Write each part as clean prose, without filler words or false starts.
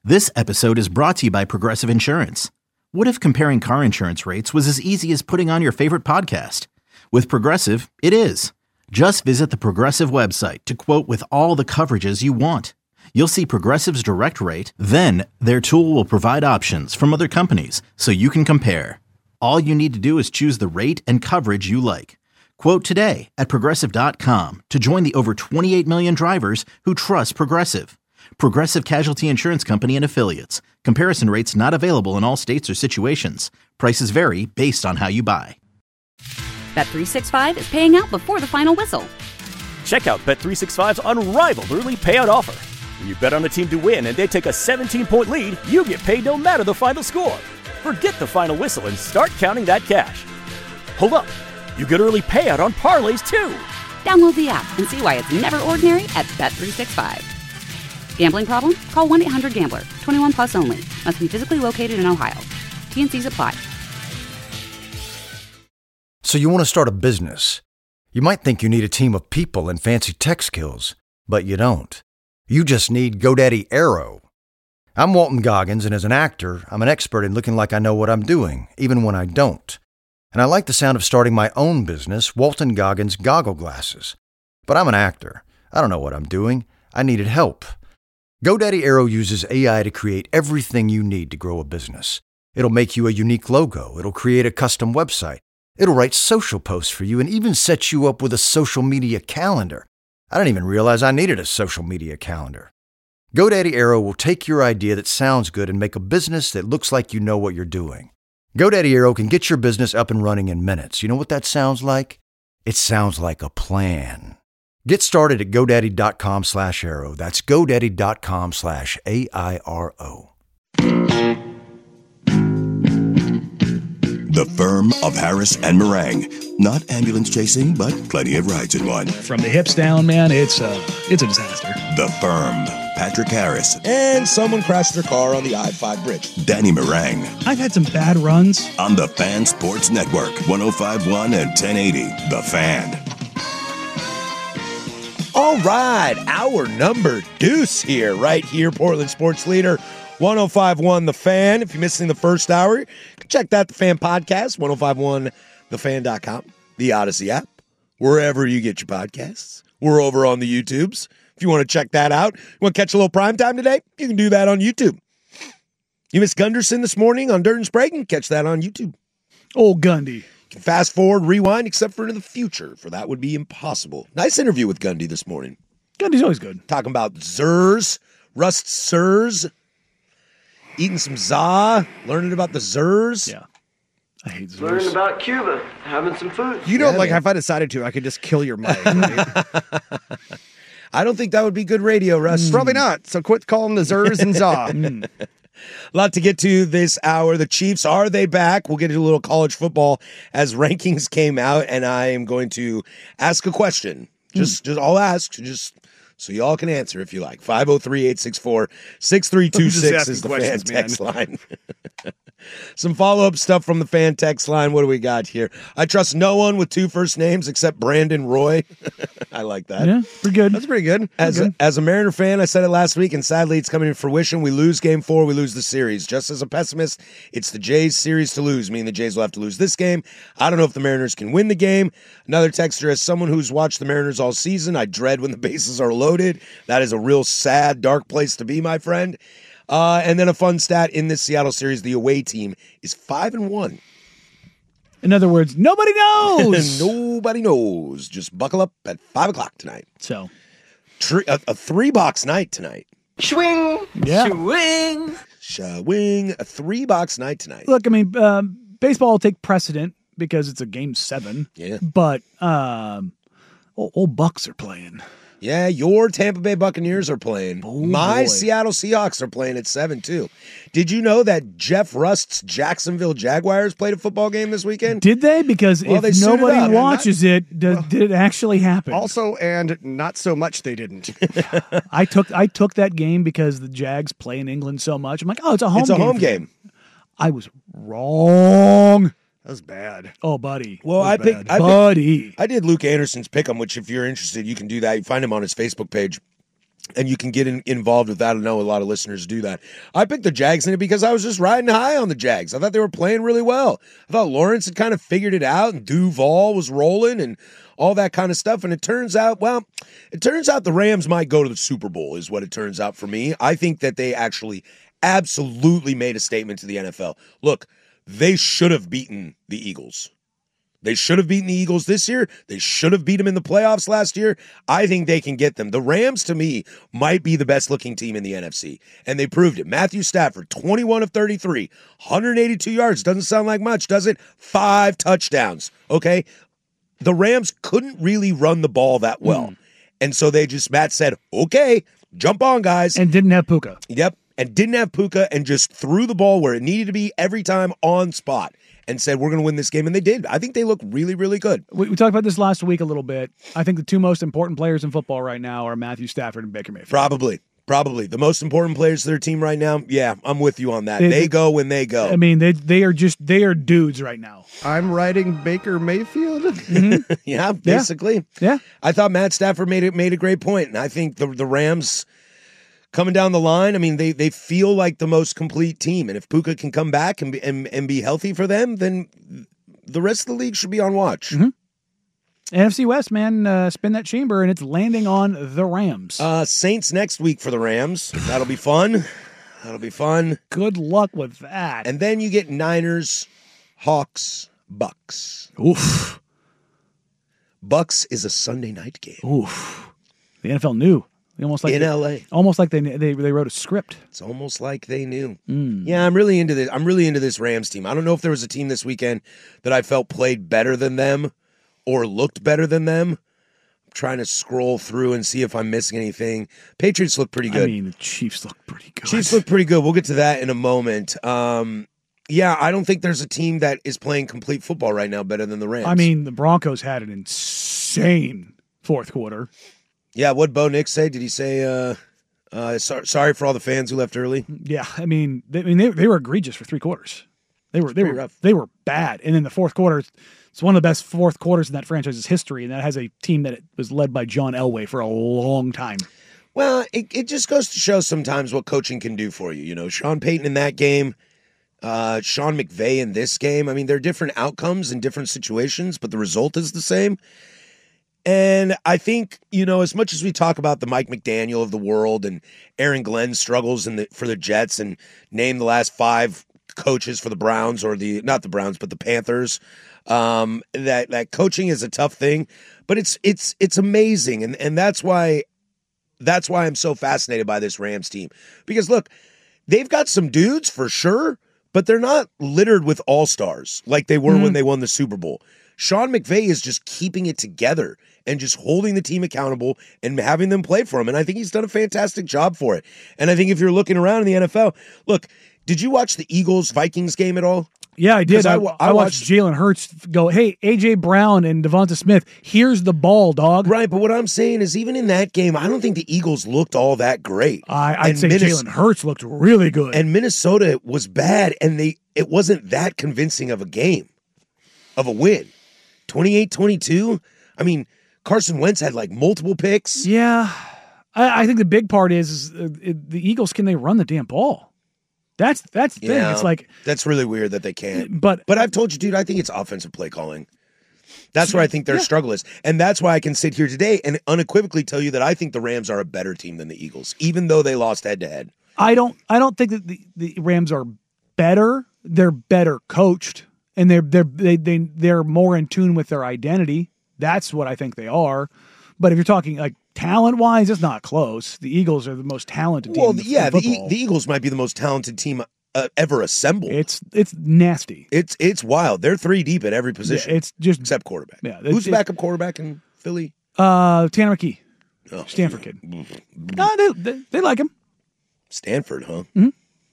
This episode is brought to you by Progressive Insurance. What if comparing car insurance rates was as easy as putting on your favorite podcast? With Progressive, it is. Just visit the Progressive website to quote with all the coverages you want. You'll see Progressive's direct rate, then their tool will provide options from other companies so you can compare. All you need to do is choose the rate and coverage you like. Quote today at Progressive.com to join the over 28 million drivers who trust Progressive. Progressive Casualty Insurance Company and Affiliates. Comparison rates not available in all states or situations. Prices vary based on how you buy. Bet365 is paying out before the final whistle. Check out Bet365's unrivaled early payout offer. When you bet on a team to win and they take a 17-point lead, you get paid no matter the final score. Forget the final whistle and start counting that cash. Hold up. You get early payout on parlays, too. Download the app and see why it's never ordinary at Bet365. Gambling problem? Call 1-800-GAMBLER. 21 plus only. Must be physically located in Ohio. T&Cs apply. So you want to start a business. You might think you need a team of people and fancy tech skills, but you don't. You just need GoDaddy Aero. I'm Walton Goggins, and as an actor, I'm an expert in looking like I know what I'm doing, even when I don't. And I like the sound of starting my own business, Walton Goggins Goggle Glasses. But I'm an actor. I don't know what I'm doing. I needed help. GoDaddy Aero uses AI to create everything you need to grow a business. It'll make you a unique logo. It'll create a custom website. It'll write social posts for you and even set you up with a social media calendar. I didn't even realize I needed a social media calendar. GoDaddy Aero will take your idea that sounds good and make a business that looks like you know what you're doing. GoDaddy Aero can get your business up and running in minutes. You know what that sounds like? It sounds like a plan. Get started at GoDaddy.com/Aero. That's GoDaddy.com/AIRO. The firm of Harris and Meringue. Not ambulance chasing, but plenty of rides in one. From the hips down, man, it's a disaster. The firm. Patrick Harris. And someone crashed their car on the I-5 bridge. Danny Meringue. I've had some bad runs. On the Fan Sports Network. 105.1 and 1080. The Fan. All right, our number deuce here, right here, Portland Sports Leader, 105.1 The Fan. If you're missing the first hour, check that, The Fan Podcast, 105.1thefan.com, the Odyssey app, wherever you get your podcasts. We're over on the YouTubes. If you want to check that out, you want to catch a little prime time today, you can do that on YouTube. You missed Gunderson this morning on Dirt and Sprague, catch that on YouTube. Old Gundy. You can fast forward, rewind, except for into the future, for that would be impossible. Nice interview with Gundy this morning. Gundy's always good. Talking about Zers, Rust Sirs, eating some za, learning about the Zers. Yeah. I hate Zers. Learning about Cuba, having some food. You know, Yeah, like, man. if I decided to, I could just kill your mic. Right? I don't think that would be good radio, Russ. Probably not. So quit calling the Zers and za. A lot to get to this hour. The Chiefs, are they back? We'll get into a little college football as rankings came out, and I am going to ask a question. Just I'll ask, just so y'all can answer if you like. 503-864-6326 is the Fan text line. Some follow-up stuff from the Fan text line. What do we got here? I trust no one with two first names except Brandon Roy. I like that. Yeah, pretty good. That's pretty good. As a Mariner fan, I said it last week, and sadly it's coming to fruition. We lose Game 4, we lose the series. Just as a pessimist, it's the Jays series to lose, meaning the Jays will have to lose this game. I don't know if the Mariners can win the game. Another texter, as someone who's watched the Mariners all season, I dread when the bases are loaded. That is a real sad, dark place to be, my friend. And then a fun stat in this Seattle series, the away team is 5-1. In other words, nobody knows. Nobody knows. Just buckle up at 5 o'clock tonight. So, A 3-box night tonight. Swing! yeah. Swing! Shawing, a 3-box night tonight. Look, I mean, baseball will take precedent because it's a Game 7. Yeah. But old Bucks are playing. Yeah, your Tampa Bay Buccaneers are playing. My boy. Seattle Seahawks are playing at 7, too. Did you know that Jeff Rust's Jacksonville Jaguars played a football game this weekend? Did they? Because Well, they if suited nobody up. watches it, did it actually happen? Also, and not so much they didn't. I took that game because the Jags play in England so much. I'm like, oh, it's a home game. It's a home game. I was wrong. That was bad. Oh, buddy. Well, I did Luke Anderson's Pick'em, which if you're interested, you can do that. You find him on his Facebook page. and you can get involved with that. I know a lot of listeners do that. I picked the Jags in it because I was just riding high on the Jags. I thought they were playing really well. I thought Lawrence had kind of figured it out, and Duval was rolling and all that kind of stuff. And it turns out the Rams might go to the Super Bowl is what it turns out for me. I think that they actually absolutely made a statement to the NFL. Look, they should have beaten the Eagles. They should have beaten the Eagles this year. They should have beat them in the playoffs last year. I think they can get them. The Rams, to me, might be the best-looking team in the NFC, and they proved it. Matthew Stafford, 21 of 33, 182 yards. Doesn't sound like much, does it? 5 touchdowns, okay? The Rams couldn't really run the ball that well, and so Matt said, okay, jump on, guys. And didn't have Puka. Yep, and didn't have Puka and just threw the ball where it needed to be every time on spot. And said, we're going to win this game, and they did. I think they look really, really good. We talked about this last week a little bit. I think the 2 most important players in football right now are Matthew Stafford and Baker Mayfield. Probably. The most important players to their team right now, yeah, I'm with you on that. They go when they go. I mean, they are dudes right now. I'm riding Baker Mayfield. Mm-hmm. Yeah, basically. Yeah. I thought Matt Stafford made a great point, and I think the Rams coming down the line, I mean, they feel like the most complete team. And if Puka can come back and be healthy for them, then the rest of the league should be on watch. Mm-hmm. NFC West, man, spin that chamber, and it's landing on the Rams. Saints next week for the Rams. That'll be fun. Good luck with that. And then you get Niners, Hawks, Bucks. Oof. Bucks is a Sunday night game. Oof. The NFL knew. Almost like in LA. Almost like they wrote a script. It's almost like they knew. Yeah, I'm really into this. I'm really into this Rams team. I don't know if there was a team this weekend that I felt played better than them or looked better than them. I'm trying to scroll through and see if I'm missing anything. Patriots look pretty good. I mean, the Chiefs look pretty good. Chiefs look pretty good. We'll get to that in a moment. Yeah, I don't think there's a team that is playing complete football right now better than the Rams. I mean, the Broncos had an insane fourth quarter. Yeah, what'd Bo Nix say? Did he say, sorry for all the fans who left early? Yeah, I mean, they were egregious for 3 quarters. They were bad. And then the fourth quarter, it's one of the best fourth quarters in that franchise's history, and that has a team that was led by John Elway for a long time. Well, it just goes to show sometimes what coaching can do for you. You know, Sean Payton in that game, Sean McVay in this game. I mean, there are different outcomes in different situations, but the result is the same. And I think, you know, as much as we talk about the Mike McDaniel of the world and Aaron Glenn's struggles for the Jets and name the last 5 coaches for the Browns or not the Browns, but the Panthers, that coaching is a tough thing, but it's amazing. And that's why I'm so fascinated by this Rams team, because look, they've got some dudes for sure, but they're not littered with all-stars like they were when they won the Super Bowl. Sean McVay is just keeping it together and just holding the team accountable and having them play for him. And I think he's done a fantastic job for it. And I think if you're looking around in the NFL, look, did you watch the Eagles-Vikings game at all? Yeah, I did. I watched Jalen Hurts go, hey, A.J. Brown and Devonta Smith, here's the ball, dog. Right, but what I'm saying is even in that game, I don't think the Eagles looked all that great. I'd say Jalen Hurts looked really good. And Minnesota was bad, and it wasn't that convincing of a game, of a win. 28-22? I mean, Carson Wentz had like multiple picks. Yeah. I think the big part is the Eagles, can they run the damn ball? That's the thing. It's like, that's really weird that they can't. But I've told you, dude, I think it's offensive play calling. That's where I think their struggle is. And that's why I can sit here today and unequivocally tell you that I think the Rams are a better team than the Eagles, even though they lost head-to-head. I don't think that the Rams are better. They're better coached, and they're more in tune with their identity. That's what I think they are. But if you're talking like talent-wise, it's not close. The Eagles are the most talented team. Well, yeah, the Eagles might be the most talented team ever assembled. It's nasty. It's wild. They're 3 deep at every position. Yeah, it's just except quarterback. Yeah, who's the backup quarterback in Philly? Tanner McKee, Stanford kid. No, they like him. Stanford, huh? Mm-hmm.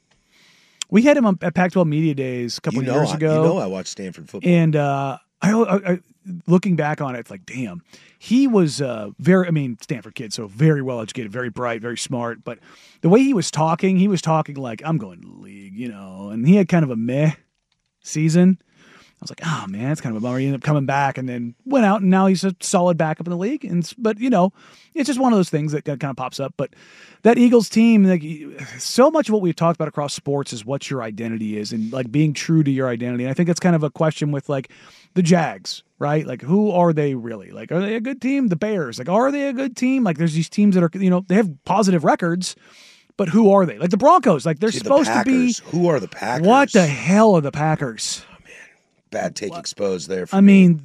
We had him at Pac-12 Media Days a couple of years ago. You know I watched Stanford football. And I looking back on it, it's like, damn, he was Stanford kid, so very well educated, very bright, very smart. But the way he was talking like, I'm going to the league, you know, and he had kind of a meh season. I was like, oh man, it's kind of a bummer. He ended up coming back and then went out, and now he's a solid backup in the league. But it's just one of those things that kind of pops up. But that Eagles team, like, so much of what we've talked about across sports is what your identity is, and like being true to your identity. And I think that's kind of a question with like the Jags, right? Like, who are they really? Like, are they a good team? The Bears, like, are they a good team? Like, there's these teams that are, they have positive records, but who are they? Like the Broncos, like they're supposed to be. Who are the Packers? What the hell are the Packers? Bad take exposed there. I mean,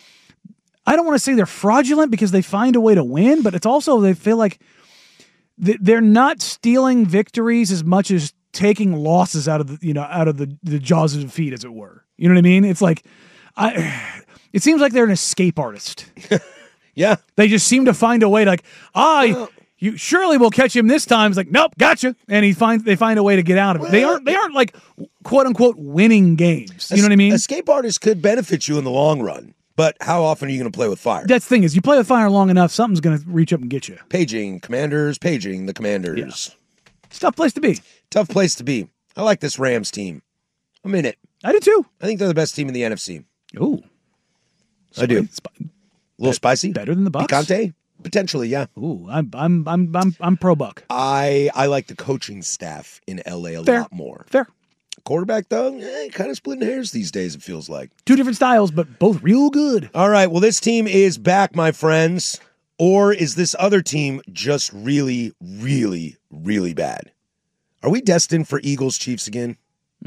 I don't want to say they're fraudulent because they find a way to win, but it's also they feel like they're not stealing victories as much as taking losses out of the jaws of defeat, as it were. You know what I mean? It's like it seems like they're an escape artist. Yeah, they just seem to find a way to you surely will catch him this time. It's like, nope, gotcha. And they find a way to get out of it. They aren't like quote unquote winning games. You know what I mean? Escape artists could benefit you in the long run, but how often are you going to play with fire? That's the thing is, you play with fire long enough, something's going to reach up and get you. Paging the commanders. Yeah. It's a tough place to be. Tough place to be. I like this Rams team. I'm in it. I do too. I think they're the best team in the NFC. Ooh. I do. A little spicy. Better than the Bucs? Picante? Potentially, yeah. Ooh, I'm pro Buck. I like the coaching staff in LA a lot more. Fair. Quarterback, though, kind of splitting hairs these days, it feels like. Two different styles, but both real good. All right, well, this team is back, my friends. Or is this other team just really, really, really bad? Are we destined for Eagles-Chiefs again?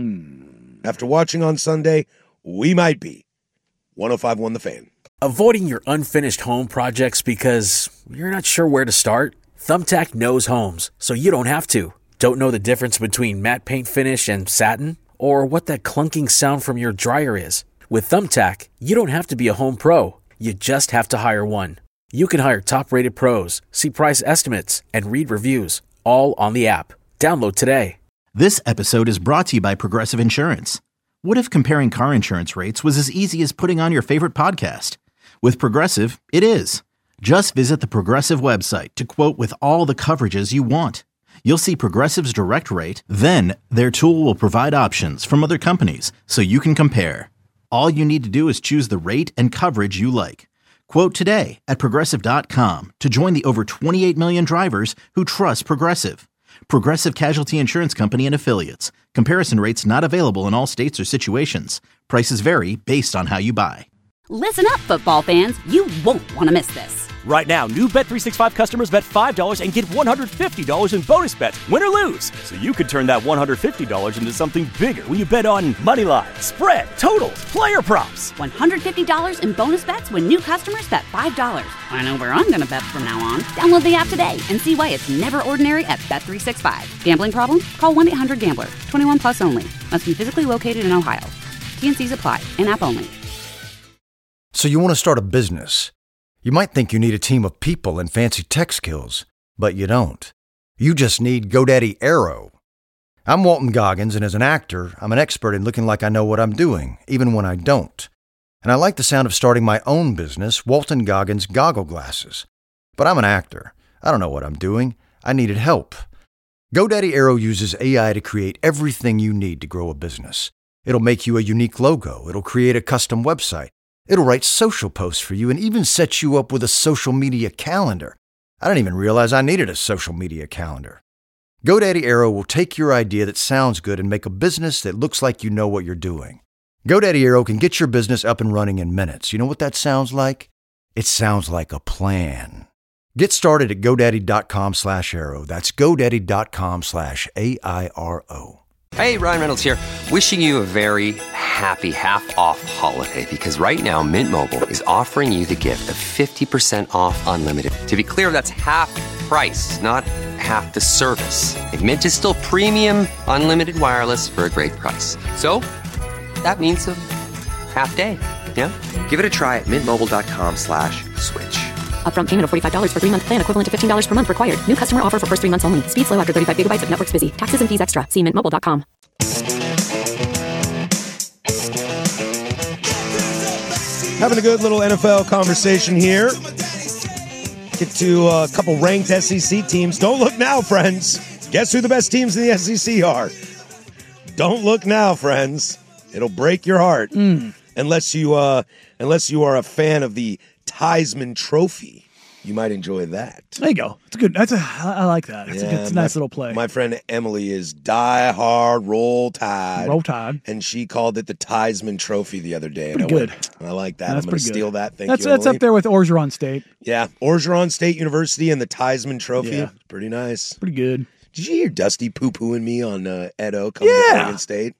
After watching on Sunday, we might be. 105.1 The Fan. Avoiding your unfinished home projects because you're not sure where to start? Thumbtack knows homes, so you don't have to. Don't know the difference between matte paint finish and satin? Or what that clunking sound from your dryer is? With Thumbtack, you don't have to be a home pro. You just have to hire one. You can hire top-rated pros, see price estimates, and read reviews, all on the app. Download today. This episode is brought to you by Progressive Insurance. What if comparing car insurance rates was as easy as putting on your favorite podcast? With Progressive, it is. Just visit the Progressive website to quote with all the coverages you want. You'll see Progressive's direct rate, then their tool will provide options from other companies so you can compare. All you need to do is choose the rate and coverage you like. Quote today at Progressive.com to join the over 28 million drivers who trust Progressive. Progressive Casualty Insurance Company and Affiliates. Comparison rates not available in all states or situations. Prices vary based on how you buy. Listen up, football fans. You won't want to miss this. Right now, new Bet365 customers bet $5 and get $150 in bonus bets, win or lose. So you could turn that $150 into something bigger when you bet on moneyline, spread, totals, player props. $150 in bonus bets when new customers bet $5. I know where I'm going to bet from now on. Download the app today and see why it's never ordinary at Bet365. Gambling problem? Call 1-800-GAMBLER. 21 plus only. Must be physically located in Ohio. T&Cs apply. In-app only. So you want to start a business. You might think you need a team of people and fancy tech skills, but you don't. You just need GoDaddy Aero. I'm Walton Goggins, and as an actor, I'm an expert in looking like I know what I'm doing, even when I don't. And I like the sound of starting my own business, Walton Goggins Goggle Glasses. But I'm an actor. I don't know what I'm doing. I needed help. GoDaddy Aero uses AI to create everything you need to grow a business. It'll make you a unique logo. It'll create a custom website. It'll write social posts for you and even set you up with a social media calendar. I didn't even realize I needed a social media calendar. GoDaddy Aero will take your idea that sounds good and make a business that looks like you know what you're doing. GoDaddy Aero can get your business up and running in minutes. You know what that sounds like? It sounds like a plan. Get started at GoDaddy.com/Aero. That's GoDaddy.com/AIRO. Hey, Ryan Reynolds here. Wishing you a very happy half-off holiday because right now Mint Mobile is offering you the gift of 50% off unlimited. To be clear, that's half price, not half the service. And Mint is still premium unlimited wireless for a great price. So that means a half day, yeah? Give it a try at mintmobile.com/switch. Upfront payment of $45 for 3-month plan, equivalent to $15 per month required. New customer offer for first 3 months only. Speed slow after 35 gigabytes if network's busy. Taxes and fees extra. See mintmobile.com. Having a good little NFL conversation here. Get to a couple ranked SEC teams. Don't look now, friends. Guess who the best teams in the SEC are? Don't look now, friends. It'll break your heart. And unless you are a fan of the Theismann Trophy. You might enjoy that. There you go. It's good. I like that. It's a nice little play. My friend Emily is die-hard Roll Tide. Roll Tide. And she called it the Theismann Trophy the other day. Pretty good. I like that. I'm going to steal that. Thank you, That's Emily. up there with Orgeron State. Yeah. Orgeron State University and the Theismann Trophy. Yeah. Pretty nice. Pretty good. Did you hear Dusty poo-pooing me on Edo coming to Oregon State?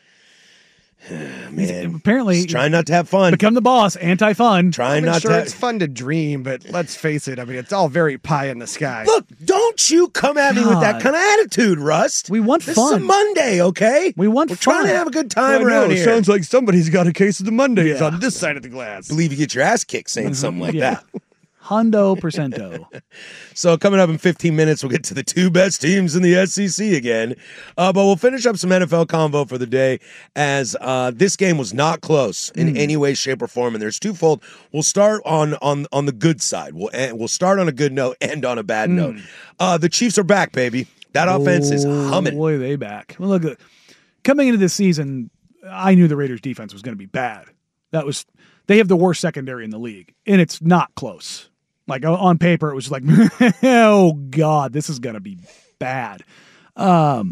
Man, apparently he's trying not to have fun. Become the boss, anti-fun. Trying not to. It's fun to dream, but let's face it. I mean, it's all very pie in the sky. Look, don't you come at me with that kind of attitude, Rust. We want this fun. Is a Monday, okay? We're trying to have a good time around here. Sounds like somebody's got a case of the Mondays on this side of the glass. Believe you get your ass kicked saying something like that. Hundo percento. So coming up in 15 minutes, we'll get to the two best teams in the SEC again. But we'll finish up some NFL convo for the day, as this game was not close in any way, shape, or form. And there's twofold. We'll start on the good side. We'll start on a good note, end on a bad note. The Chiefs are back, baby. That offense is humming. Boy, they back. Well, look, coming into this season, I knew the Raiders' defense was going to be bad. They have the worst secondary in the league, and it's not close. Like on paper, it was like, oh God, this is going to be bad. I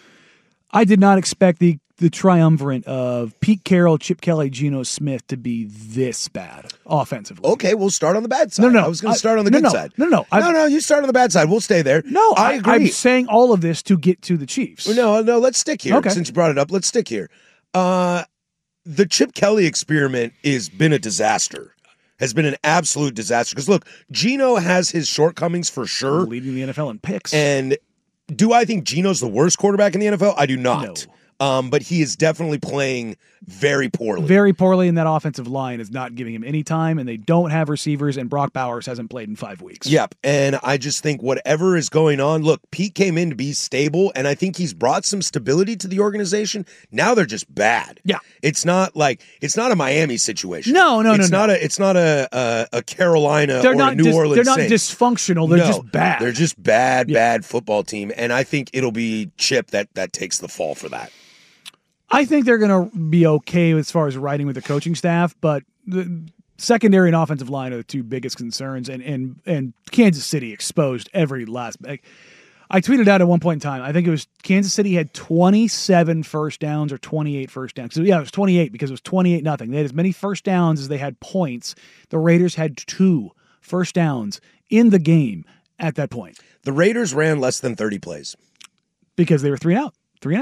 did not expect the triumvirate of Pete Carroll, Chip Kelly, Geno Smith to be this bad offensively. Okay, we'll start on the bad side. No, I was going to start on the good side. No, you start on the bad side. We'll stay there. No, I agree. I'm saying all of this to get to the Chiefs. No, let's stick here. Okay. Since you brought it up, let's stick here. The Chip Kelly experiment has been a disaster. Has been an absolute disaster. Because look, Geno has his shortcomings for sure. Leading the NFL in picks. And do I think Geno's the worst quarterback in the NFL? I do not. But he is definitely playing very poorly. Very poorly, and that offensive line is not giving him any time, and they don't have receivers, and Brock Bowers hasn't played in 5 weeks. Yep, and I just think whatever is going on, look, Pete came in to be stable, and I think he's brought some stability to the organization. Now they're just bad. Yeah. It's not a Miami situation. No. It's not a Carolina or a New Orleans They're not Saints. dysfunctional. They're just bad. They're just bad football team, and I think it'll be Chip that takes the fall for that. I think they're going to be okay as far as riding with the coaching staff, but the secondary and offensive line are the two biggest concerns, and Kansas City exposed every last. I tweeted out at one point in time, I think it was Kansas City had 27 first downs or 28 first downs. So yeah, it was 28 because it was 28-0. They had as many first downs as they had points. The Raiders had 2 first downs in the game at that point. The Raiders ran less than 30 plays. Because they were 3 and out.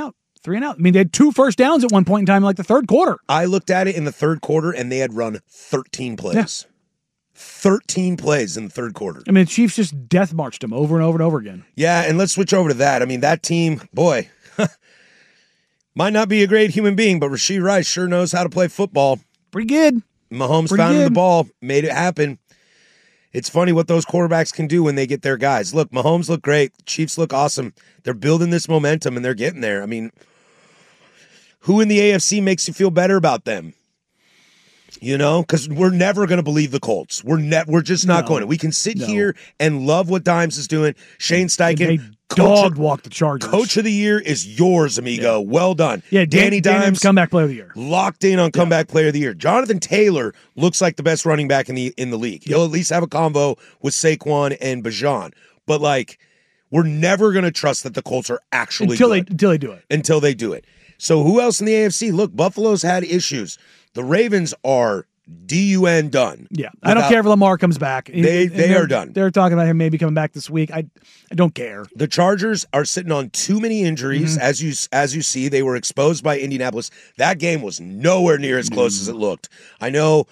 I mean, they had 2 first downs at one point in time, like the third quarter. I looked at it in the third quarter, and they had run 13 plays. Yeah. 13 plays in the third quarter. I mean, the Chiefs just death marched them over and over and over again. Yeah, and let's switch over to that. I mean, that team, boy, might not be a great human being, but Rashee Rice sure knows how to play football. Pretty good. Mahomes found the ball, made it happen. It's funny what those quarterbacks can do when they get their guys. Look, Mahomes look great. The Chiefs look awesome. They're building this momentum, and they're getting there. I mean, who in the AFC makes you feel better about them? You know, because we're never going to believe the Colts. We're just not going to. We can sit here and love what Dimes is doing. Shane Steichen, dog-walk the Chargers. Coach of the year is yours, amigo. Yeah. Well done. Yeah, Danny Dimes, comeback player of the year. Locked in on comeback player of the year. Jonathan Taylor looks like the best running back in the league. He'll at least have a combo with Saquon and Bijan. But like, we're never going to trust that the Colts are actually good. Until they do it. Until they do it. So who else in the AFC? Look, Buffalo's had issues. The Ravens are DUN done. Yeah, I don't care if Lamar comes back. They are done. They're talking about him maybe coming back this week. I don't care. The Chargers are sitting on too many injuries. As you see, they were exposed by Indianapolis. That game was nowhere near as close as it looked. I know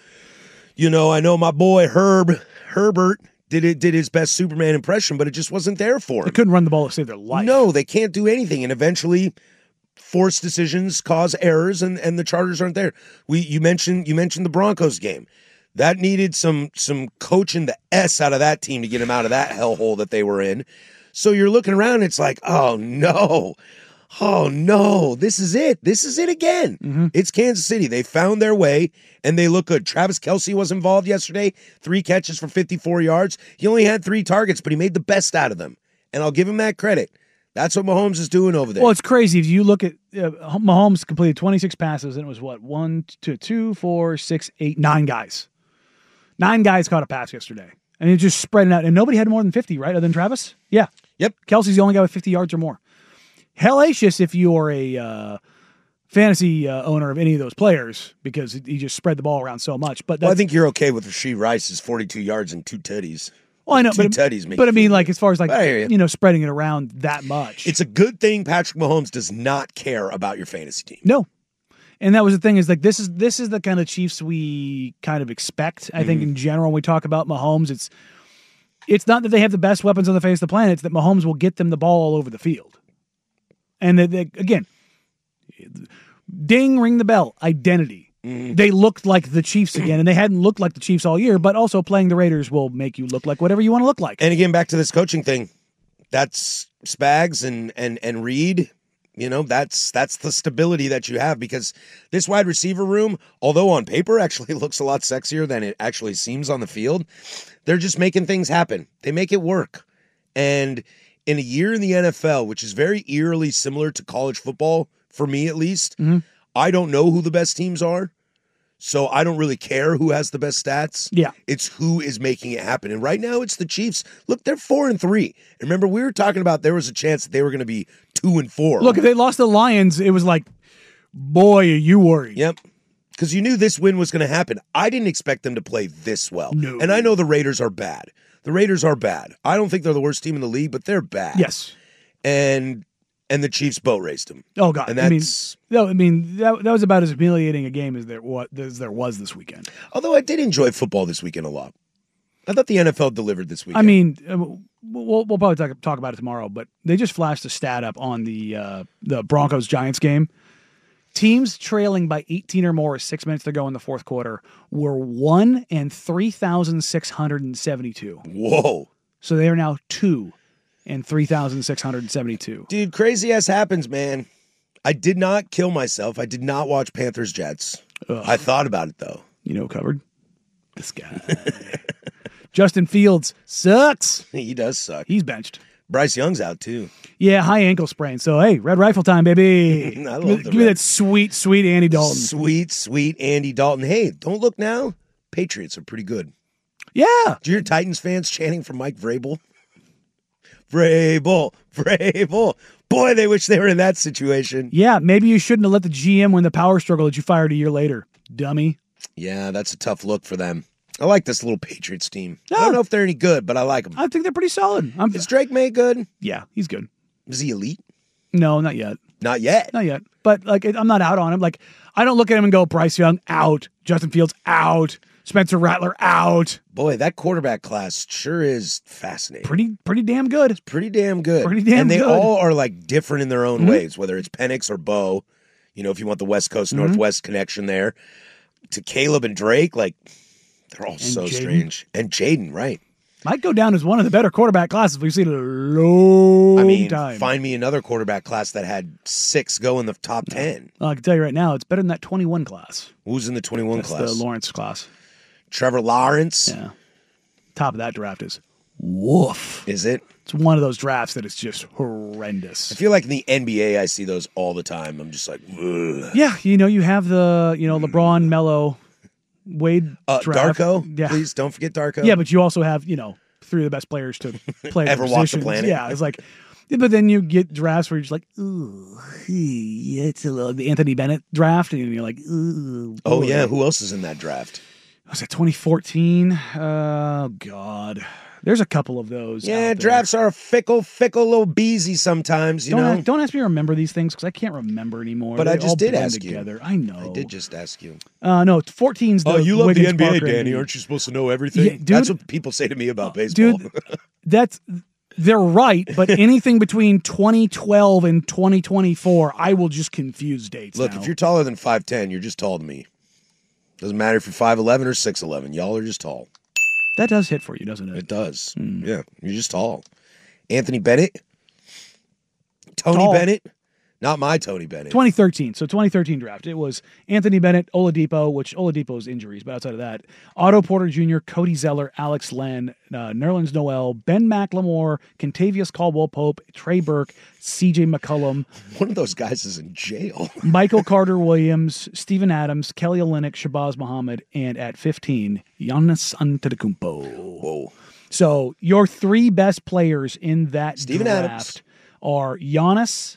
my boy Herbert did his best Superman impression, but it just wasn't there for him. They couldn't run the ball to save their life. No, they can't do anything, and eventually forced decisions cause errors, and the Chargers aren't there. You mentioned the Broncos game. That needed some coaching the S out of that team to get them out of that hellhole that they were in. So you're looking around, and it's like, oh no, this is it. This is it again. It's Kansas City. They found their way, and they look good. Travis Kelce was involved yesterday, 3 catches for 54 yards. He only had 3 targets, but he made the best out of them, and I'll give him that credit. That's what Mahomes is doing over there. Well, it's crazy. If you look at Mahomes completed 26 passes, and it was what? 1, 2, 4, 6, 8, 9 guys. 9 guys caught a pass yesterday. And it's just spreading out. And nobody had more than 50, right? Other than Travis? Yeah. Yep. Kelsey's the only guy with 50 yards or more. Hellacious if you're a fantasy owner of any of those players because he just spread the ball around so much. But I think you're okay with Rashee Rice's 42 yards and 2 tutties. Well, I know, Two tutties. But I mean, like as far as like I hear you. spreading it around that much. It's a good thing Patrick Mahomes does not care about your fantasy team. No. And that was the thing is like this is the kind of Chiefs we kind of expect. I think in general when we talk about Mahomes, it's not that they have the best weapons on the face of the planet, it's that Mahomes will get them the ball all over the field. And again, ding, ring the bell, identity. They looked like the Chiefs again, and they hadn't looked like the Chiefs all year, but also playing the Raiders will make you look like whatever you want to look like. And again, back to this coaching thing. That's Spags and Reed. You know, that's the stability that you have because this wide receiver room, although on paper actually looks a lot sexier than it actually seems on the field, they're just making things happen. They make it work. And in a year in the NFL, which is very eerily similar to college football, for me at least, I don't know who the best teams are, so I don't really care who has the best stats. Yeah. It's who is making it happen. And right now it's the Chiefs. Look, they're 4-3. And remember, we were talking about there was a chance that they were going to be 2-4. Look, if they lost the Lions, it was like, boy, are you worried. Yep. Because you knew this win was going to happen. I didn't expect them to play this well. No. And I know the Raiders are bad. The Raiders are bad. I don't think they're the worst team in the league, but they're bad. Yes. And the Chiefs boat raced them. Oh, God. And that's... that was about as humiliating a game as there was this weekend. Although I did enjoy football this weekend a lot. I thought the NFL delivered this weekend. I mean, we'll probably talk about it tomorrow, but they just flashed a stat up on the Broncos-Giants game. Teams trailing by 18 or more with 6 minutes to go in the fourth quarter were 1 and 3,672. Whoa. So they are now 2 and 3,672. Dude, crazy ass happens, man. I did not kill myself. I did not watch Panthers-Jets. I thought about it, though. You know, covered. This guy. Justin Fields sucks. He does suck. He's benched. Bryce Young's out, too. Yeah, high ankle sprain. So, hey, red rifle time, baby. I love Give me that sweet, sweet Andy Dalton. Sweet, sweet Andy Dalton. Hey, don't look now. Patriots are pretty good. Yeah. Do you hear Titans fans chanting for Mike Vrabel? Vrabel, Vrabel. Boy, they wish they were in that situation. Yeah, maybe you shouldn't have let the GM win the power struggle that you fired a year later, dummy. Yeah, that's a tough look for them. I like this little Patriots team. I don't know if they're any good, but I like them. I think they're pretty solid. Is Drake May good? Yeah, he's good. Is he elite? No, not yet. Not yet? Not yet. But, like, I'm not out on him. Like, I don't look at him and go, Bryce Young, out. Justin Fields, out. Spencer Rattler, out. Boy, that quarterback class sure is fascinating. Pretty damn good. It's pretty damn good. Pretty damn and they good. all are, like, different in their own ways, whether it's Penix or Bo. You know, if you want the West Coast, Northwest connection there. To Caleb and Drake, like... They're all so Jaden. strange. And Jaden, right. Might go down as one of the better quarterback classes we've seen in a long time. Find me another quarterback class that had 6 go in the top 10. Well, I can tell you right now, it's better than that 21 class. Who's in the 21 That's class? the Lawrence class. Trevor Lawrence? Yeah. Top of that draft is woof. Is it? It's one of those drafts that is just horrendous. I feel like in the NBA, I see those all the time. I'm just like, ugh. Yeah, you have the, LeBron, Melo, Wade draft. Darko? Yeah. Please don't forget Darko. Yeah, but you also have, 3 of the best players to play Ever their walk the positions. planet. Yeah, it's like, but then you get drafts where you're just like, ooh, it's a little, the Anthony Bennett draft, and you're like, ooh. Oh, boy. yeah. Who else is in that draft? Was it 2014? Oh, God. There's a couple of those. Yeah, drafts are a fickle little beezy sometimes, you know? Don't ask me to remember these things because I can't remember anymore. But They I just all did blend ask together. you. I know. I did just ask you. No, 14's the you love Wiggins, the NBA, Parker, Danny. and- Aren't you supposed to know everything? Yeah, dude. That's what people say to me about baseball. Dude, they're right, but anything between 2012 and 2024, I will just confuse dates. Look, now. if you're taller than 5'10", you're just tall to me. Doesn't matter if you're 5'11" or 6'11". Y'all are just tall. That does hit for you, doesn't it? It does. Yeah, you're just tall. Anthony Bennett? Tony Tall. Bennett? Not my Tony Bennett. 2013. So 2013 draft. It was Anthony Bennett, Oladipo, which Oladipo's injuries, but outside of that, Otto Porter Jr., Cody Zeller, Alex Len, Nerlens Noel, Ben McLemore, Kentavious Caldwell-Pope, Trey Burke, CJ McCollum. One of those guys is in jail. Michael Carter-Williams, Steven Adams, Kelly Olynyk, Shabazz Muhammad, and at 15, Giannis Antetokounmpo. Whoa. So your three best players in that Steven draft Adams are Giannis,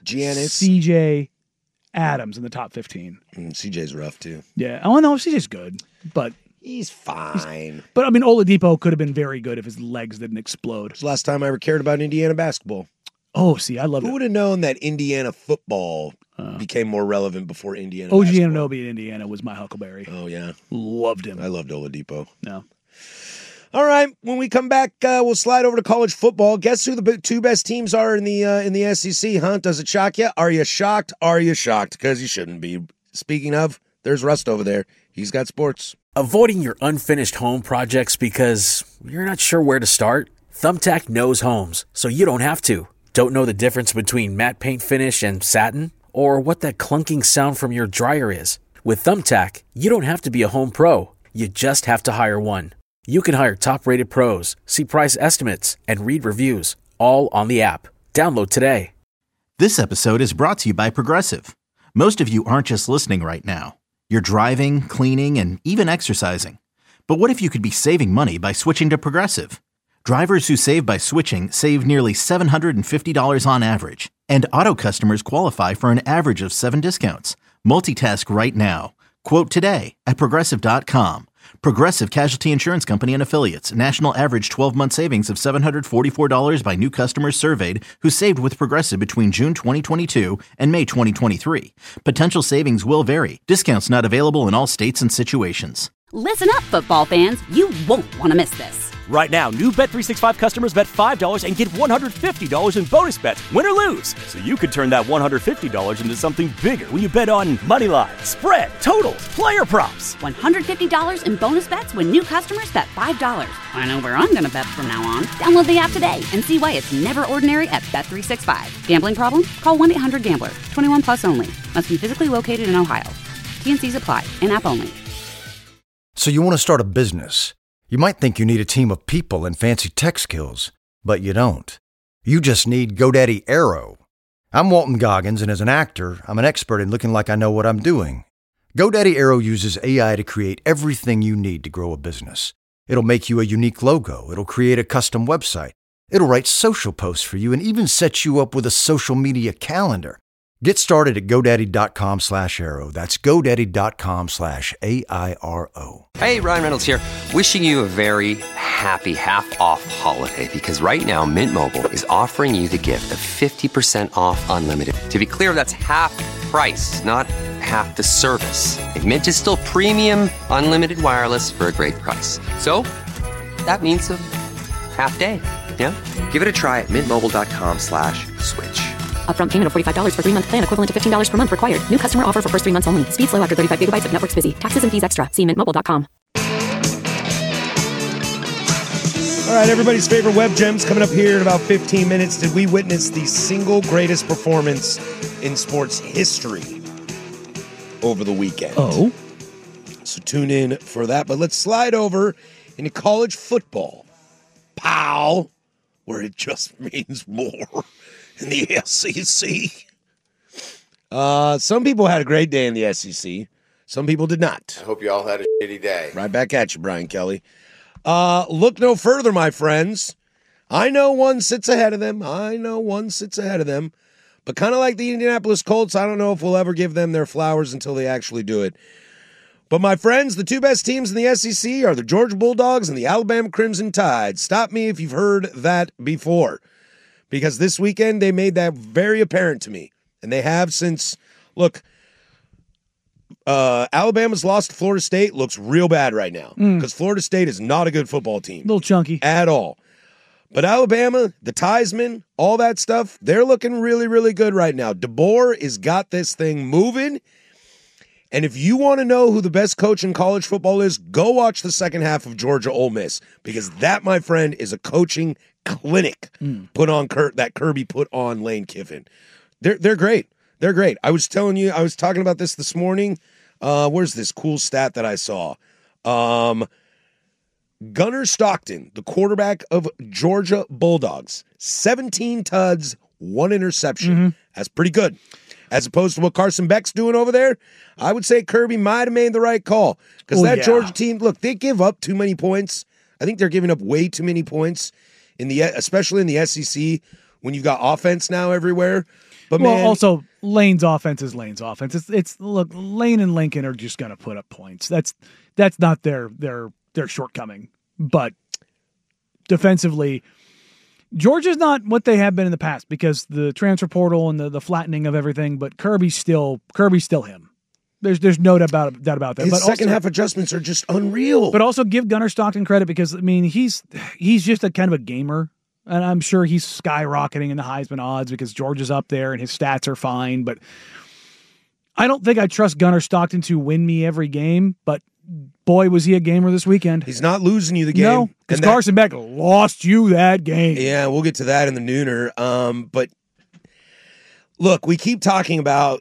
CJ, Adams in the top 15. CJ's rough too. Yeah. Oh no, CJ's good, but he's fine. But I mean, Oladipo could have been very good if his legs didn't explode. It's the last time I ever cared about Indiana basketball. Oh, see, I love it. Who would have known that Indiana football became more relevant before Indiana OG basketball? Anunoby in Indiana was my Huckleberry. Oh yeah, loved him. I loved Oladipo. No. All right, when we come back, we'll slide over to college football. Guess who the two best teams are in the SEC, huh? Does it shock you? Are you shocked? Are you shocked? Because you shouldn't be. Speaking of, there's Rust over there. He's got sports. Avoiding your unfinished home projects because you're not sure where to start? Thumbtack knows homes, so you don't have to. Don't know the difference between matte paint finish and satin? Or what that clunking sound from your dryer is? With Thumbtack, you don't have to be a home pro. You just have to hire one. You can hire top-rated pros, see price estimates, and read reviews, all on the app. Download today. This episode is brought to you by Progressive. Most of you aren't just listening right now. You're driving, cleaning, and even exercising. But what if you could be saving money by switching to Progressive? Drivers who save by switching save nearly $750 on average. And auto customers qualify for an average of 7 discounts. Multitask right now. Quote today at Progressive.com. Progressive Casualty Insurance Company and Affiliates. National average 12-month savings of $744 by new customers surveyed who saved with Progressive between June 2022 and May 2023. Potential savings will vary. Discounts not available in all states and situations. Listen up, football fans. You won't want to miss this. Right now, new Bet365 customers bet $5 and get $150 in bonus bets, win or lose. So you could turn that $150 into something bigger when you bet on money line, spread, totals, player props. $150 in bonus bets when new customers bet $5. I know where I'm going to bet from now on. Download the app today and see why it's never ordinary at Bet365. Gambling problem? Call 1-800-GAMBLER. 21 plus only. Must be physically located in Ohio. T&Cs apply. In-app only. So you want to start a business. You might think you need a team of people and fancy tech skills, but you don't. You just need GoDaddy Aero. I'm Walton Goggins, and as an actor, I'm an expert in looking like I know what I'm doing. GoDaddy Aero uses AI to create everything you need to grow a business. It'll make you a unique logo. It'll create a custom website. It'll write social posts for you and even set you up with a social media calendar. Get started at GoDaddy.com/Aero. That's GoDaddy.com/AIRO. Hey, Ryan Reynolds here. Wishing you a very happy half-off holiday because right now Mint Mobile is offering you the gift of 50% off unlimited. To be clear, that's half price, not half the service. And Mint is still premium unlimited wireless for a great price. So that means a half day, yeah? Give it a try at mintmobile.com/switch. Upfront payment of $45 for 3-month plan, equivalent to $15 per month required. New customer offer for first 3 months only. Speed slow after 35 gigabytes if network's busy. Taxes and fees extra. See mintmobile.com. All right, everybody's favorite web gems coming up here in about 15 minutes. Did we witness the single greatest performance in sports history over the weekend? Oh. So tune in for that. But let's slide over into college football. Pow! Where it just means more. In the SEC. Some people had a great day in the SEC. Some people did not. I hope you all had a shitty day. Right back at you, Brian Kelly. Look no further, my friends. I know one sits ahead of them. But kind of like the Indianapolis Colts, I don't know if we'll ever give them their flowers until they actually do it. But my friends, the two best teams in the SEC are the Georgia Bulldogs and the Alabama Crimson Tide. Stop me if you've heard that before. Because this weekend, they made that very apparent to me. And they have since, look, Alabama's loss to Florida State looks real bad right now. Because Florida State is not a good football team. A little chunky. At all. But Alabama, the Theismann, all that stuff, they're looking really, really good right now. DeBoer has got this thing moving. And if you want to know who the best coach in college football is, go watch the second half of Georgia Ole Miss. Because that, my friend, is a coaching clinic put on that Kirby put on Lane Kiffin. They're great. They're great. I was talking about this morning. Where's this cool stat that I saw? Gunnar Stockton, the quarterback of Georgia Bulldogs, 17 tuds, 1 interception. That's pretty good. As opposed to what Carson Beck's doing over there, I would say Kirby might have made the right call. Because Georgia team, look, they give up too many points. I think they're giving up way too many points, especially in the SEC, when you've got offense now everywhere. But also Lane's offense is Lane's offense. It's look, Lane and Lincoln are just going to put up points. That's not their shortcoming. But defensively, Georgia's not what they have been in the past because the transfer portal and the flattening of everything. But Kirby's still him. There's no doubt about that. His but second half adjustments are just unreal. But also give Gunnar Stockton credit because I mean he's just a kind of a gamer. And I'm sure he's skyrocketing in the Heisman odds because Georgia's up there and his stats are fine. But I don't think I trust Gunnar Stockton to win me every game. But boy, was he a gamer this weekend. He's not losing you the game. No, because Carson Beck lost you that game. Yeah, we'll get to that in the nooner. But look, we keep talking about,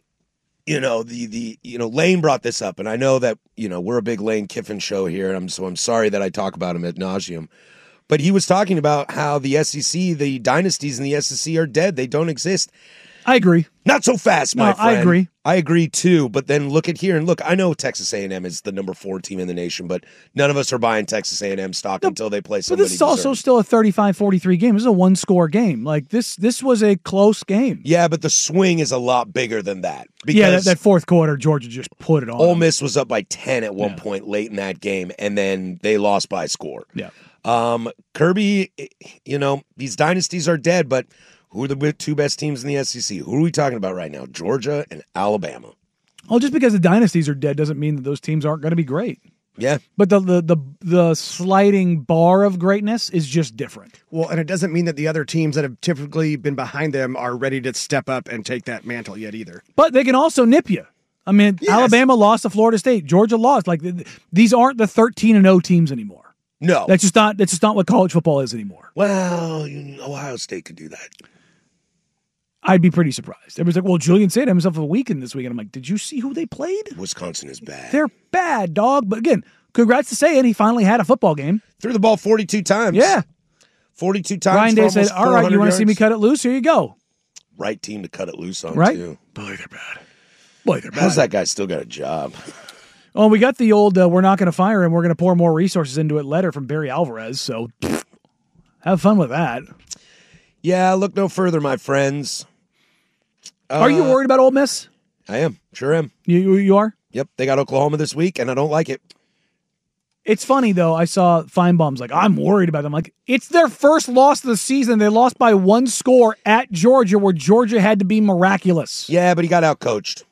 Lane brought this up. And I know that, we're a big Lane Kiffin show here. And I'm sorry that I talk about him ad nauseum. But he was talking about how the SEC, the dynasties in the SEC are dead. They don't exist. I agree. Not so fast, my friend. I agree. I agree, too. But then look at here. And look, I know Texas A&M is the number 4 team in the nation, but none of us are buying Texas A&M stock until they play somebody. But this is also still a 35-43 game. This is a one-score game. Like, this was a close game. Yeah, but the swing is a lot bigger than that. Because that fourth quarter, Georgia just put it on. Ole Miss was up by 10 at one point late in that game, and then they lost by a score. Yeah. Kirby, these dynasties are dead, but who are the 2 best teams in the SEC? Who are we talking about right now? Georgia and Alabama. Well, just because the dynasties are dead doesn't mean that those teams aren't going to be great. Yeah. But the sliding bar of greatness is just different. Well, and it doesn't mean that the other teams that have typically been behind them are ready to step up and take that mantle yet either. But they can also nip you. I mean, yes. Alabama lost to Florida State. Georgia lost. Like these aren't the 13-0 teams anymore. No. That's just not what college football is anymore. Well, Ohio State could do that. I'd be pretty surprised. Everybody's like, well, Julian Said himself a weekend this weekend. I'm like, did you see who they played? Wisconsin is bad. They're bad, dog. But again, congrats to Sayin. He finally had a football game. Threw the ball 42 times. Yeah. 42 times. Ryan Day said, all right, you want to see me cut it loose? Here you go. Right team to cut it loose on, right? Too. Boy, they're bad. How's that guy still got a job? Oh, we got the old, we're not going to fire him. We're going to pour more resources into it letter from Barry Alvarez. So have fun with that. Yeah, look no further, my friends. Are you worried about Ole Miss? I am. Sure am. You are? Yep. They got Oklahoma this week, and I don't like it. It's funny, though. I saw Feinbaum's like, I'm worried about them. Like, it's their first loss of the season. They lost by 1 score at Georgia, where Georgia had to be miraculous. Yeah, but he got outcoached.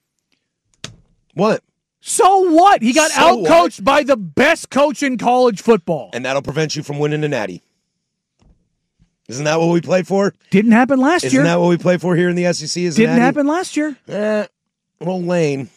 What? So what? He got outcoached by the best coach in college football. And that'll prevent you from winning a natty. Isn't that what we played for? Didn't happen last year. Isn't that what we played for here in the SEC? Didn't happen last year. Whole lane.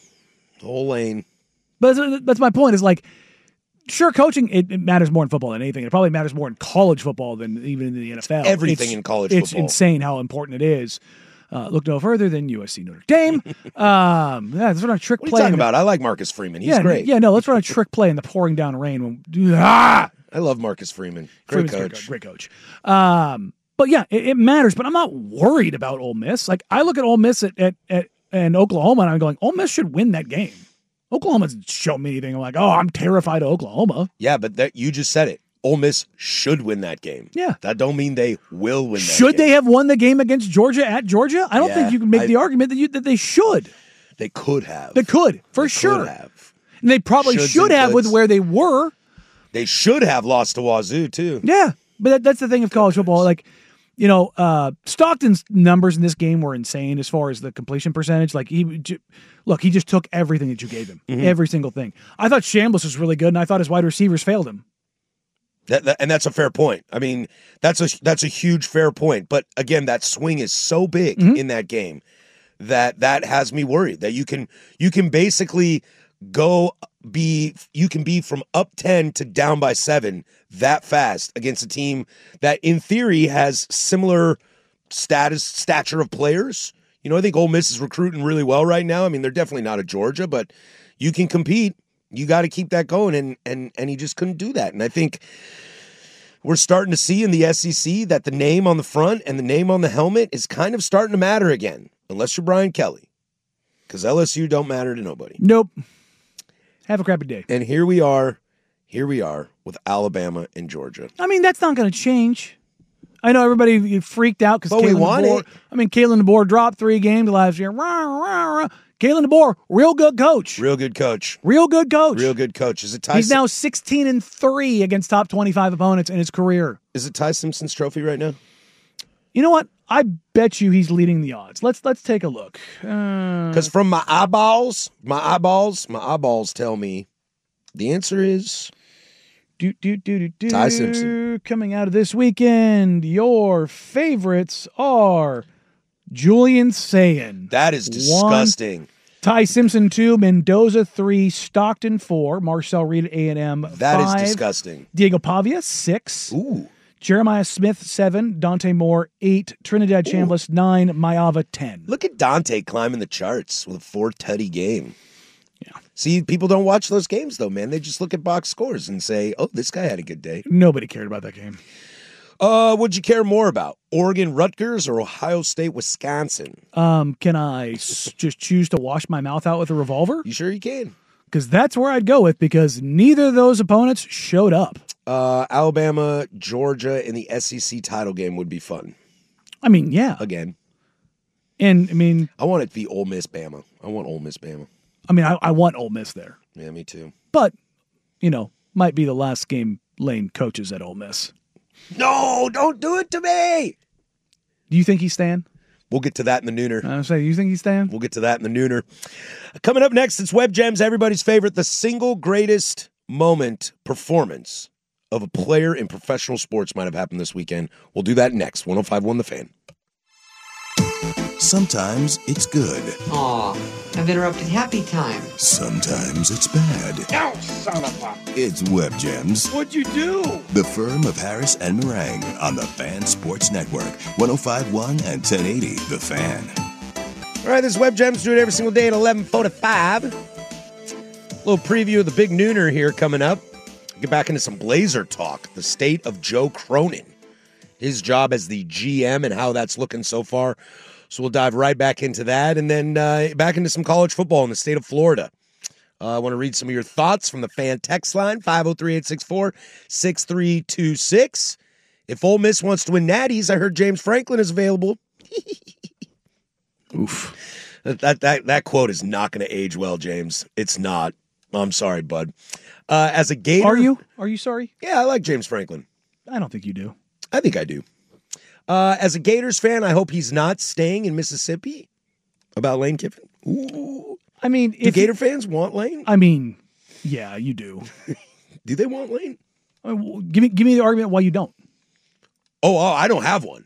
But that's my point is like, sure, coaching, it matters more in football than anything. It probably matters more in college football than even in the NFL. Everything in college football. It's insane how important it is. Look no further than USC Notre Dame. Let's run a trick play. What are you talking about? I like Marcus Freeman. He's great. Yeah, no, let's run a trick play in the pouring down rain. I love Marcus Freeman. Great coach. Great coach. But yeah, it matters. But I'm not worried about Ole Miss. Like I look at Ole Miss and Oklahoma, and I'm going, Ole Miss should win that game. Oklahoma doesn't show me anything. I'm like, I'm terrified of Oklahoma. Yeah, but you just said it. Ole Miss should win that game. Yeah. That don't mean they will win that Should game. they have won the game against Georgia at Georgia? I don't think you can make the argument that they should. They could have. They could, for sure. Could have. And they probably should have with where they were. They should have lost to Wazoo, too. Yeah, but that's the thing of college football. Like, Stockton's numbers in this game were insane as far as the completion percentage. Like, he just took everything that you gave him, every single thing. I thought Chambliss was really good, and I thought his wide receivers failed him. And that's a fair point. I mean, that's a huge fair point. But again, that swing is so big in that game that has me worried that you can basically you can be from up 10 to down by 7 that fast against a team that in theory has similar stature of players. I think Ole Miss is recruiting really well right now. I mean, they're definitely not a Georgia, but you can compete. You got to keep that going, and he just couldn't do that. And I think we're starting to see in the SEC that the name on the front and the name on the helmet is kind of starting to matter again, unless you're Brian Kelly, because LSU don't matter to nobody. Nope. Have a crappy day. And here we are with Alabama and Georgia. I mean, that's not going to change. I know everybody freaked out because we won it. I mean, Kalen DeBoer dropped 3 games last year. Kalen DeBoer, real good coach. Real good coach. Real good coach. Real good coach. Is it Ty? He's now 16-3 against top 25 opponents in his career. Is it Ty Simpson's trophy right now? You know what? I bet you he's leading the odds. Let's take a look. Because from my eyeballs tell me the answer is Ty Simpson. Coming out of this weekend, your favorites are Julian Sayin. That is disgusting. 1, Ty Simpson 2, Mendoza 3, Stockton 4, Marcel Reed at A&M 5. That is disgusting. Diego Pavia 6. Ooh. Jeremiah Smith 7, Dante Moore 8, Trinidad Chambliss 9, Mayava 10. Look at Dante climbing the charts with a 4-tutty game. Yeah. See, people don't watch those games though, man. They just look at box scores and say, "Oh, this guy had a good day." Nobody cared about that game. What'd you care more about? Oregon Rutgers or Ohio State Wisconsin? Can I just choose to wash my mouth out with a revolver? You sure you can? Because that's where I'd go with, because neither of those opponents showed up. Alabama, Georgia in the SEC title game would be fun. I mean, yeah. Again. And, I mean... I want it to be Ole Miss Bama. I want Ole Miss Bama. I mean, I want Ole Miss there. Yeah, me too. But, might be the last game Lane coaches at Ole Miss. No, don't do it to me! Do you think he's staying? We'll get to that in the nooner. I was saying, you think he's staying? We'll get to that in the nooner. Coming up next, it's Web Gems, everybody's favorite, the single greatest performance of a player in professional sports might have happened this weekend. We'll do that next. 105.1 The Fan. Sometimes it's good. Aw, I've interrupted happy time. Sometimes it's bad. Ow, son of a... It's Web Gems. What'd you do? The firm of Harris and Meringue on the Fan Sports Network. 105.1 and 1080 The Fan. All right, this is Web Gems. Do it every single day at 11:45. Little preview of the big nooner here coming up. Get back into some Blazer talk. The state of Joe Cronin. His job as the GM and how that's looking so far. So we'll dive right back into that, and then back into some college football in the state of Florida. I want to read some of your thoughts from the fan text line, 503-864-6326. If Ole Miss wants to win natties, I heard James Franklin is available. Oof. That quote is not going to age well, James. It's not. I'm sorry, bud. As a Gator... Are you? Are you sorry? Yeah, I like James Franklin. I don't think you do. I think I do. As a Gators fan, I hope he's not staying in Mississippi. About Lane Kiffin? Ooh. I mean, do Gator fans want Lane? I mean, yeah, you do. Do they want Lane? I mean, give me the argument why you don't. Oh, I don't have one.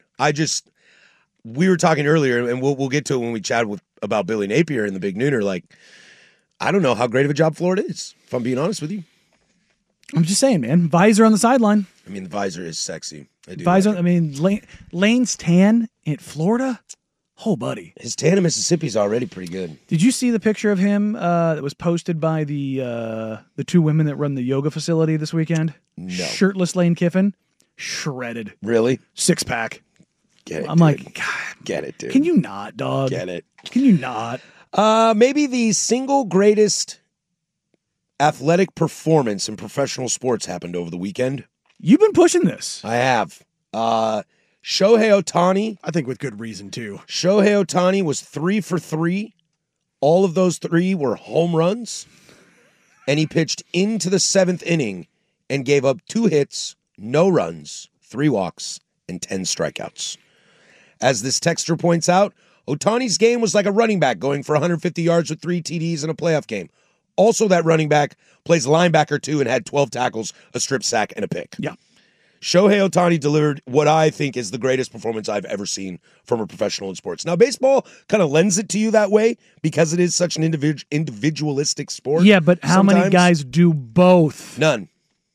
We were talking earlier, and we'll get to it when we chat about Billy Napier in the Big Nooner. Like, I don't know how great of a job Florida is, if I'm being honest with you. I'm just saying, man. Visor on the sideline. I mean, the visor is sexy. Visor. Like, I mean, Lane's tan in Florida. Oh, buddy. His tan in Mississippi is already pretty good. Did you see the picture of him that was posted by the 2 women that run the yoga facility this weekend? No. Shirtless Lane Kiffin, shredded. Really? 6-pack. Get it. I'm like, God, get it, dude. Can you not, dog? Get it. Can you not? Maybe the single greatest athletic performance in professional sports happened over the weekend. You've been pushing this. I have. Shohei Ohtani. I think with good reason, too. Shohei Ohtani was 3 for 3. All of those 3 were home runs. And he pitched into the 7th inning and gave up 2 hits, no runs, 3 walks, and 10 strikeouts. As this texter points out, Ohtani's game was like a running back going for 150 yards with 3 TDs in a playoff game. Also, that running back plays linebacker, too, and had 12 tackles, a strip sack, and a pick. Yeah. Shohei Ohtani delivered what I think is the greatest performance I've ever seen from a professional in sports. Now, baseball kind of lends it to you that way because it is such an individualistic sport. Yeah, but how many guys do both? None.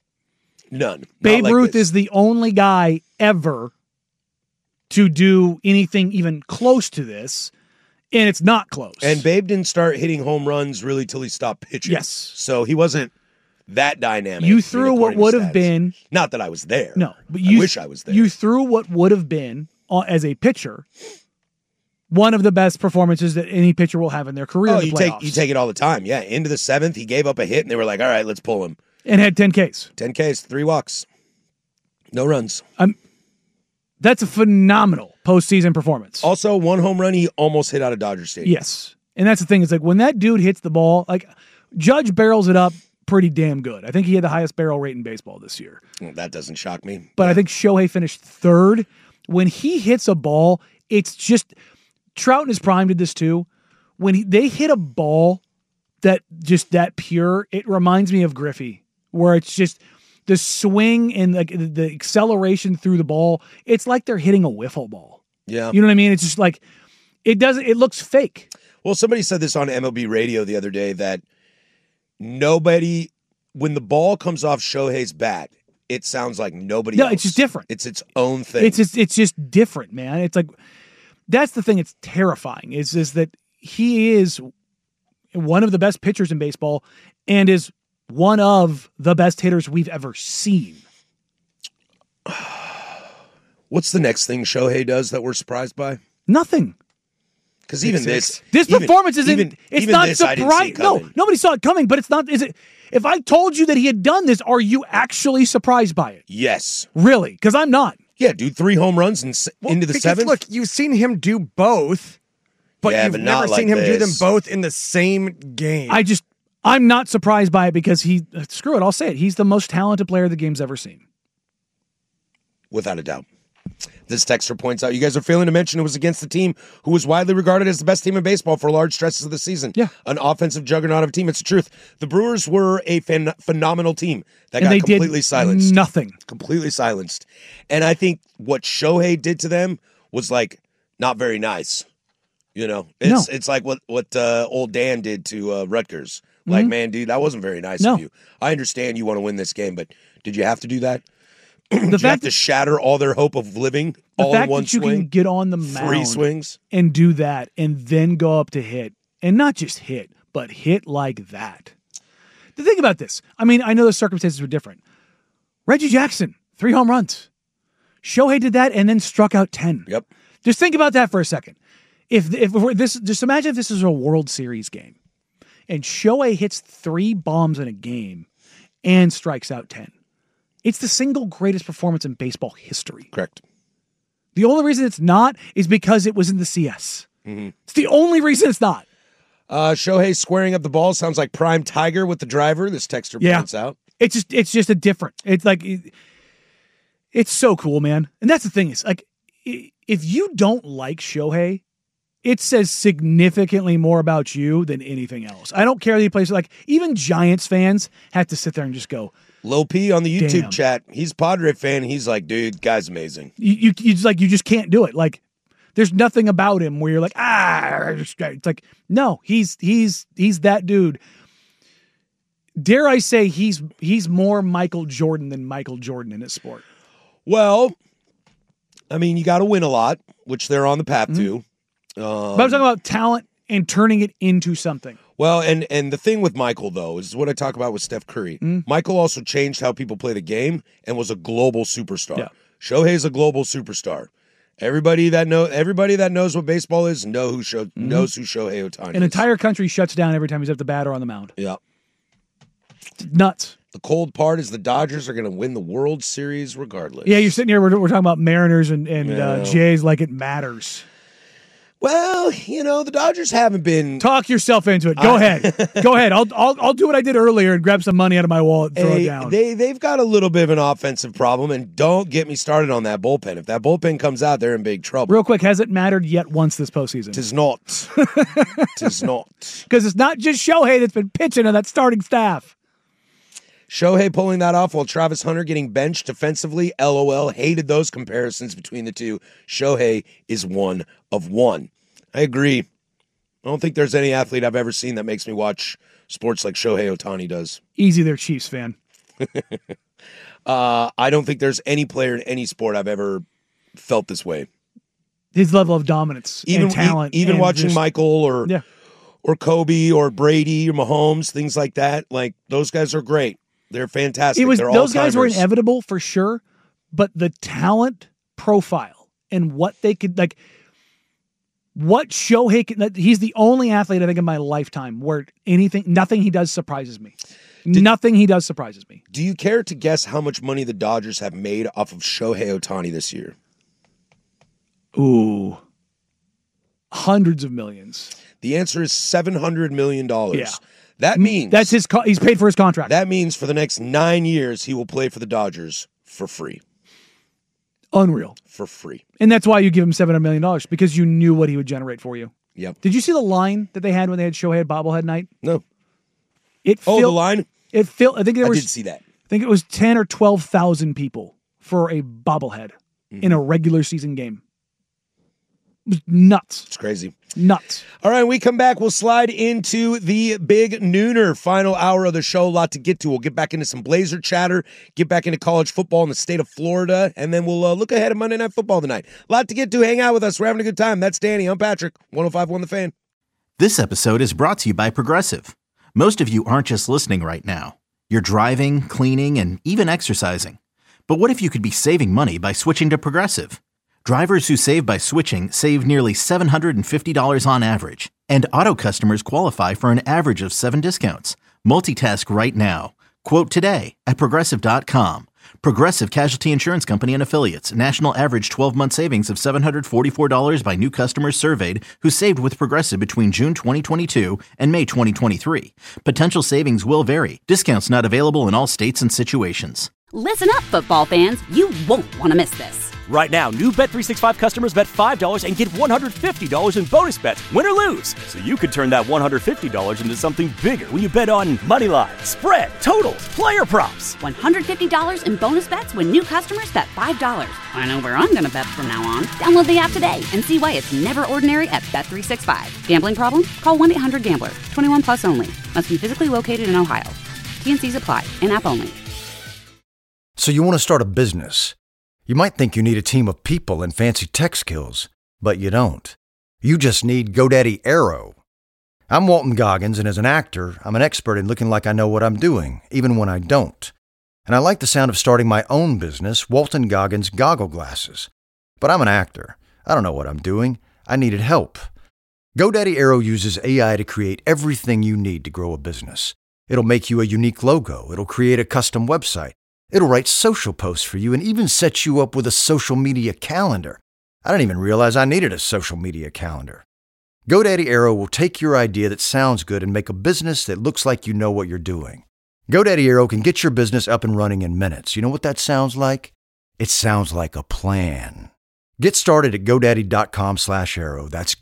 Babe Ruth is the only guy ever to do anything even close to this. And it's not close. And Babe didn't start hitting home runs really till he stopped pitching. Yes. So he wasn't that dynamic. You threw what would have been. Not that I was there. No, but I wish I was there. You threw what would have been, as a pitcher, one of the best performances that any pitcher will have in their career. Oh, in the playoffs. you take it all the time. Yeah. Into the 7th, he gave up a hit, and they were like, all right, let's pull him. And had 10 Ks. 10 Ks, 3 walks. No runs. That's a phenomenal postseason performance. Also, 1 home run he almost hit out of Dodger Stadium. Yes. And that's the thing. Is like when that dude hits the ball, like Judge barrels it up pretty damn good. I think he had the highest barrel rate in baseball this year. Well, that doesn't shock me. But I think Shohei finished 3rd. When he hits a ball, it's just Trout in his prime did this too. When they hit a ball that pure, it reminds me of Griffey, where it's just the swing and the acceleration through the ball. It's like they're hitting a wiffle ball. Yeah. You know what I mean? It's just like it looks fake. Well, somebody said this on MLB radio the other day that when the ball comes off Shohei's bat, it sounds like nobody else. It's just different. It's its own thing. It's just different, man. It's like that's the thing. It's terrifying. Is that he is one of the best pitchers in baseball and is one of the best hitters we've ever seen. What's the next thing Shohei does that we're surprised by? Nothing. Because even this performance isn't. It's not surprising. No, nobody saw it coming. But it's not. Is it? If I told you that he had done this, are you actually surprised by it? Yes. Really? Because I'm not. Yeah, dude. 3 home runs into the 7th. Look, you've seen him do both, but you've never seen him do them both in the same game. I'm not surprised by it because screw it, I'll say it. He's the most talented player the game's ever seen. Without a doubt. This texter points out, you guys are failing to mention it was against the team who was widely regarded as the best team in baseball for large stretches of the season. Yeah. An offensive juggernaut of a team. It's the truth. The Brewers were a phenomenal team that got completely silenced. Nothing. Completely silenced. And I think what Shohei did to them was not very nice. You know, it's like what old Dan did to Rutgers. Like, man, dude, that wasn't very nice of you. I understand you want to win this game, but did you have to do that? Did you have to shatter all their hope of living all in one swing? The fact that you can get on the mound 3 swings and do that and then go up to hit, and not just hit, but hit like that. The thing about this, I mean, I know the circumstances were different. Reggie Jackson, 3 home runs. Shohei did that and then struck out 10. Yep. Just think about that for a second. Just imagine if this is a World Series game and Shohei hits 3 bombs in a game and strikes out 10. It's the single greatest performance in baseball history. Correct. The only reason it's not is because it was in the CS. Mm-hmm. It's the only reason it's not. Shohei squaring up the ball sounds like prime Tiger with the driver. This texter points out. It's just a different. It's like it's so cool, man. And that's the thing is like if you don't like Shohei, it says significantly more about you than anything else. I don't care that he plays like even Giants fans have to sit there and just go. Lil P on the YouTube chat, he's Padre fan. He's like, dude, guy's amazing. You just can't do it. Like, there's nothing about him where you're like, it's like, no, he's that dude. Dare I say he's more Michael Jordan than Michael Jordan in his sport. Well, I mean, you got to win a lot, which they're on the path to. But I'm talking about talent and turning it into something. Well, and the thing with Michael, though, is what I talk about with Steph Curry. Michael also changed how people play the game and was a global superstar. Yeah. Shohei's a global superstar. Everybody that knows what baseball is knows who Shohei Ohtani is. An entire country shuts down every time he's at the bat or on the mound. Yeah. It's nuts. The cold part is the Dodgers are going to win the World Series regardless. Yeah, you're sitting here, we're talking about Mariners and Jays like it matters. Well, the Dodgers haven't been. Talk yourself into it. Go ahead. Go ahead. I'll do what I did earlier and grab some money out of my wallet and throw it down. They've got a little bit of an offensive problem, and don't get me started on that bullpen. If that bullpen comes out, they're in big trouble. Real quick, has it mattered yet once this postseason? Tis not. Tis not. Because it's not just Shohei that's been pitching on that starting staff. Shohei pulling that off while Travis Hunter getting benched defensively. LOL. Hated those comparisons between the two. Shohei is one of one. I agree. I don't think there's any athlete I've ever seen that makes me watch sports like Shohei Ohtani does. Easy there, Chiefs fan. I don't think there's any player in any sport I've ever felt this way. his level of dominance and talent. Even and watching just- Michael or Kobe or Brady or Mahomes, things like that. Like, those guys are great. They're fantastic. They're those guys were all-timers. inevitable for sure, but the talent profile and what they could like. What Shohei can, he's the only athlete I think in my lifetime where nothing he does surprises me. Nothing he does surprises me. Do you care to guess how much money the Dodgers have made off of Shohei Ohtani this year? Ooh. Hundreds of millions. The answer is $700 million. Yeah. That means that's he's paid for his contract. That means for the next 9 years he will play for the Dodgers for free. Unreal. For free. And that's why you give him $700 million, because you knew what he would generate for you. Yep. Did you see the line that they had when they had Shohei at bobblehead night? No. The line? I think there was, did see that. I think it was 10 or 12,000 people for a bobblehead in a regular season game. It was nuts. It's crazy. Nuts. All right, when we come back, we'll slide into the Big Nooner, final hour of the show. A lot to get to. We'll get back into some Blazer chatter, get back into college football in the state of Florida, and then we'll look ahead at Monday Night Football tonight. A lot to get to. Hang out with us. We're having a good time. That's Danny. I'm Patrick. 105.1 The Fan. This episode is brought to you by Progressive. Most of you aren't just listening right now. You're driving, cleaning, and even exercising. But what if you could be saving money by switching to Progressive? Drivers who save by switching save nearly $750 on average, and auto customers qualify for an average of 7 discounts. Multitask right now. Quote today at Progressive.com. Progressive Casualty Insurance Company and Affiliates. National average 12-month savings of $744 by new customers surveyed who saved with Progressive between June 2022 and May 2023. Potential savings will vary. Discounts not available in all states and situations. Listen up, football fans. You won't want to miss this. Right now, new Bet365 customers bet $5 and get $150 in bonus bets, win or lose. So you could turn that $150 into something bigger when you bet on moneyline, spread, totals, player props. $150 in bonus bets when new customers bet $5. I know where I'm going to bet from now on. Download the app today and see why it's never ordinary at Bet365. Gambling problem? Call 1-800-GAMBLER. 21 plus only. Must be physically located in Ohio. T&Cs apply. In-app only. So you want to start a business. You might think you need a team of people and fancy tech skills, but you don't. You just need GoDaddy Aero. I'm Walton Goggins, and as an actor, I'm an expert in looking like I know what I'm doing, even when I don't. And I like the sound of starting my own business, Walton Goggins Goggle Glasses. But I'm an actor. I don't know what I'm doing. I needed help. GoDaddy Aero uses AI to create everything you need to grow a business. It'll make you a unique logo. It'll create a custom website. It'll write social posts for you and even set you up with a social media calendar. I didn't even realize I needed a social media calendar. GoDaddy Aero will take your idea that sounds good and make a business that looks like you know what you're doing. GoDaddy Aero can get your business up and running in minutes. You know what that sounds like? It sounds like a plan. Get started at GoDaddy.com/Aero. That's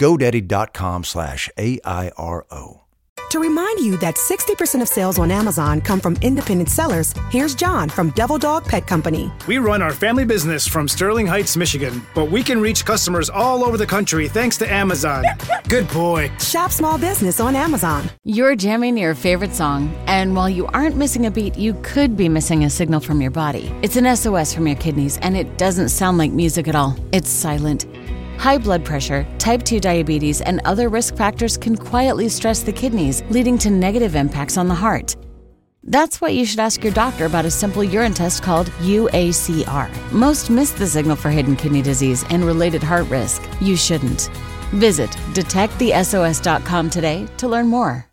GoDaddy.com/AIRO. To remind you that 60% of sales on Amazon come from independent sellers, here's John from Devil Dog Pet Company. We run our family business from Sterling Heights, Michigan, but we can reach customers all over the country thanks to Amazon. Good boy. Shop small business on Amazon. You're jamming to your favorite song, and while you aren't missing a beat, you could be missing a signal from your body. It's an SOS from your kidneys, and it doesn't sound like music at all. It's silent. High blood pressure, type 2 diabetes, and other risk factors can quietly stress the kidneys, leading to negative impacts on the heart. That's why you should ask your doctor about a simple urine test called UACR. Most miss the signal for hidden kidney disease and related heart risk. You shouldn't. Visit detectthesos.com today to learn more.